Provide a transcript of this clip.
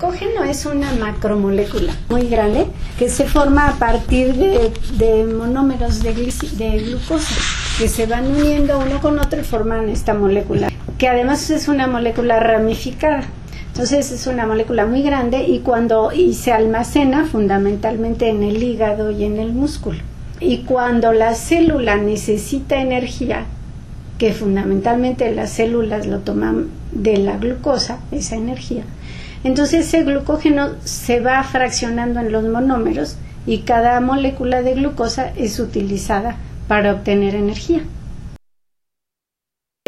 glucógeno es una macromolécula muy grande que se forma a partir de monómeros de glucosa que se van uniendo uno con otro y forman esta molécula, que además es una molécula ramificada. Entonces es una molécula muy grande y se almacena fundamentalmente en el hígado y en el músculo. Y cuando la célula necesita energía, que fundamentalmente las células lo toman de la glucosa, esa energía, entonces ese glucógeno se va fraccionando en los monómeros y cada molécula de glucosa es utilizada para obtener energía.